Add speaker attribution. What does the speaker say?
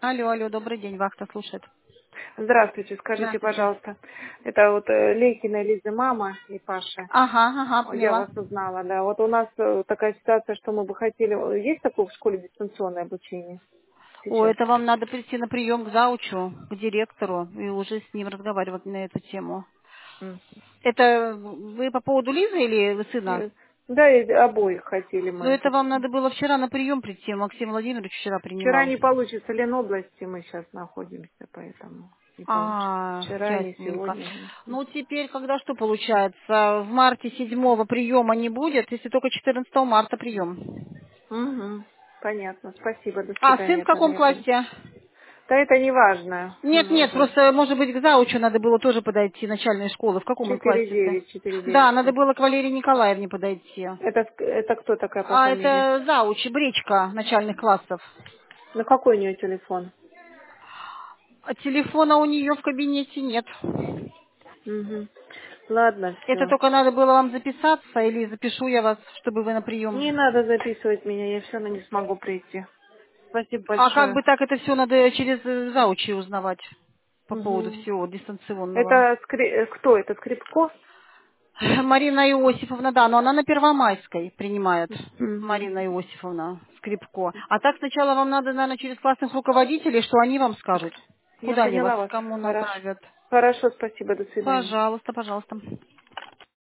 Speaker 1: Алло, алло, добрый день, вахта слушает.
Speaker 2: Здравствуйте, скажите,
Speaker 1: Здравствуйте.
Speaker 2: пожалуйста, это вот Лейкина Лиза мама и Паша.
Speaker 1: Ага, ага,
Speaker 2: Я
Speaker 1: поняла.
Speaker 2: вас узнала, да. Вот у нас такая ситуация, что мы бы хотели... Есть такое в школе дистанционное обучение
Speaker 1: О,
Speaker 2: сейчас?
Speaker 1: это вам надо прийти на прием к заучу, к директору, и уже с ним разговаривать на эту тему.
Speaker 2: М.
Speaker 1: Это вы по поводу Лизы или вы сына?
Speaker 2: Э, Да, и обоих хотели
Speaker 1: Ну,
Speaker 2: мы
Speaker 1: это вам
Speaker 2: записать.
Speaker 1: надо было вчера на прием прийти. Максим Владимирович вчера
Speaker 2: Вчера
Speaker 1: принимал.
Speaker 2: не получится, в Ленобласти мы сейчас находимся, поэтому не получится.
Speaker 1: А,
Speaker 2: Вчера, не
Speaker 1: ясненько.
Speaker 2: сегодня.
Speaker 1: Ну, теперь, когда что получается? В марте 7-го приема не будет, если только 14 марта прием.
Speaker 2: Угу. Понятно, спасибо, до
Speaker 1: А сын в
Speaker 2: свидания тогда,
Speaker 1: каком
Speaker 2: я поняла.
Speaker 1: классе?
Speaker 2: Да это не важно.
Speaker 1: Нет, нет,
Speaker 2: Уже
Speaker 1: просто, может быть, к заучу надо было тоже подойти, начальной школы. В каком он классе-то?
Speaker 2: 4-9, 4-9
Speaker 1: Да, надо
Speaker 2: класс.
Speaker 1: было к Валерии Николаевне подойти.
Speaker 2: Это кто такая по
Speaker 1: А
Speaker 2: фамилии?
Speaker 1: это зауч, Бречка начальных классов.
Speaker 2: На какой у нее телефон?
Speaker 1: А телефона у нее в кабинете нет.
Speaker 2: Угу. Ладно,
Speaker 1: Это
Speaker 2: все.
Speaker 1: только надо было вам записаться, или запишу я вас, чтобы вы на
Speaker 2: Не
Speaker 1: прием.
Speaker 2: надо записывать меня, я все равно не смогу прийти. Спасибо
Speaker 1: А как
Speaker 2: большое.
Speaker 1: бы так это все надо через заучи узнавать по поводу
Speaker 2: Угу.
Speaker 1: всего дистанционного.
Speaker 2: Это кто? Это Скрипко?
Speaker 1: Марина Иосифовна, да, но она на Первомайской принимает.
Speaker 2: Угу.
Speaker 1: Марина Иосифовна Скрипко. А так сначала вам надо, наверное, через классных руководителей, что они вам скажут,
Speaker 2: Я
Speaker 1: куда они вас,
Speaker 2: поняла вас.
Speaker 1: кому
Speaker 2: Хорошо.
Speaker 1: направят.
Speaker 2: Хорошо, спасибо, до свидания.
Speaker 1: Пожалуйста, пожалуйста.